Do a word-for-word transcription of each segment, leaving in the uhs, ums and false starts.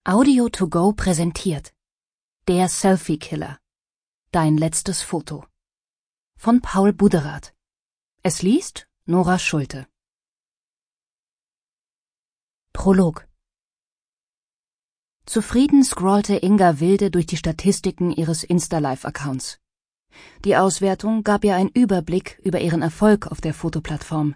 Audio to go präsentiert Der Selfie-Killer. Dein letztes Foto. Von Paul Buderath. Es liest Nora Schulte. Prolog. Zufrieden scrollte Inga Wilde durch die Statistiken ihres Insta-Live-Accounts. Die Auswertung gab ihr einen Überblick über ihren Erfolg auf der Fotoplattform.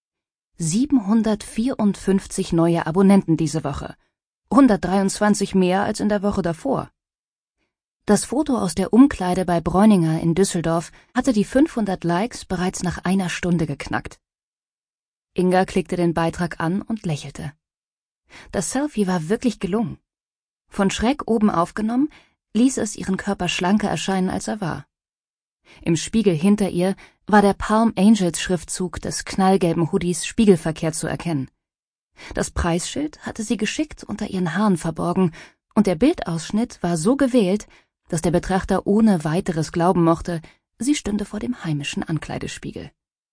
siebenhundertvierundfünfzig neue Abonnenten diese Woche. hundertdreiundzwanzig mehr als in der Woche davor. Das Foto aus der Umkleide bei Bräuninger in Düsseldorf hatte die fünfhundert Likes bereits nach einer Stunde geknackt. Inga klickte den Beitrag an und lächelte. Das Selfie war wirklich gelungen. Von schräg oben aufgenommen, ließ es ihren Körper schlanker erscheinen, als er war. Im Spiegel hinter ihr war der Palm Angels Schriftzug des knallgelben Hoodies spiegelverkehrt zu erkennen. Das Preisschild hatte sie geschickt unter ihren Haaren verborgen, und der Bildausschnitt war so gewählt, dass der Betrachter ohne weiteres glauben mochte, sie stünde vor dem heimischen Ankleidespiegel.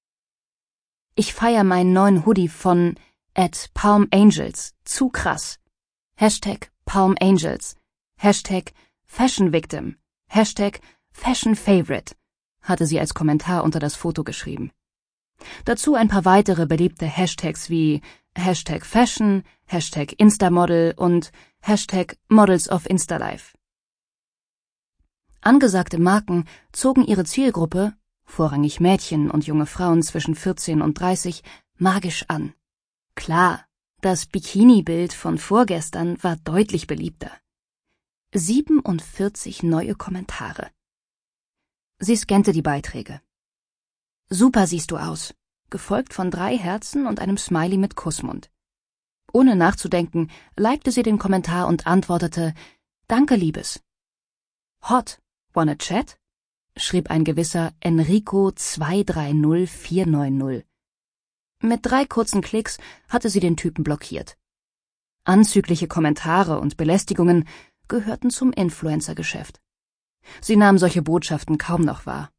Ich feier meinen neuen Hoodie von at Palm Angels, zu krass. Hashtag Palm Angels, Hashtag Fashion Victim, Hashtag Fashion Favorite, hatte sie als Kommentar unter das Foto geschrieben. Dazu ein paar weitere beliebte Hashtags wie Hashtag Fashion, Hashtag Instamodel und Hashtag Models of Instalife. Angesagte Marken zogen ihre Zielgruppe, vorrangig Mädchen und junge Frauen zwischen vierzehn und dreißig, magisch an. Klar, das Bikini-Bild von vorgestern war deutlich beliebter. siebenundvierzig neue Kommentare. Sie scannte die Beiträge. Super siehst du aus, gefolgt von drei Herzen und einem Smiley mit Kussmund. Ohne nachzudenken, likte sie den Kommentar und antwortete, Danke, Liebes. Hot, wanna chat? Schrieb ein gewisser Enrico zwei drei null vier neun null. Mit drei kurzen Klicks hatte sie den Typen blockiert. Anzügliche Kommentare und Belästigungen gehörten zum Influencer-Geschäft. Sie nahm solche Botschaften kaum noch wahr.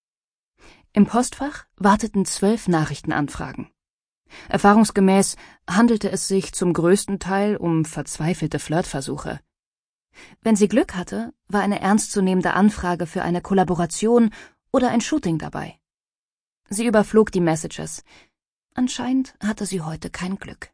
Im Postfach warteten zwölf Nachrichtenanfragen. Erfahrungsgemäß handelte es sich zum größten Teil um verzweifelte Flirtversuche. Wenn sie Glück hatte, war eine ernstzunehmende Anfrage für eine Kollaboration oder ein Shooting dabei. Sie überflog die Messages. Anscheinend hatte sie heute kein Glück.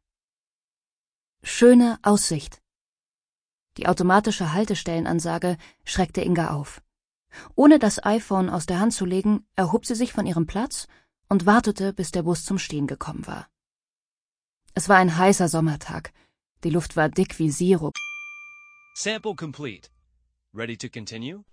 Schöne Aussicht. Die automatische Haltestellenansage schreckte Inga auf. Ohne das iPhone aus der Hand zu legen, erhob sie sich von ihrem Platz und wartete, bis der Bus zum Stehen gekommen war. Es war ein heißer Sommertag. Die Luft war dick wie Sirup. Sample complete. Ready to continue?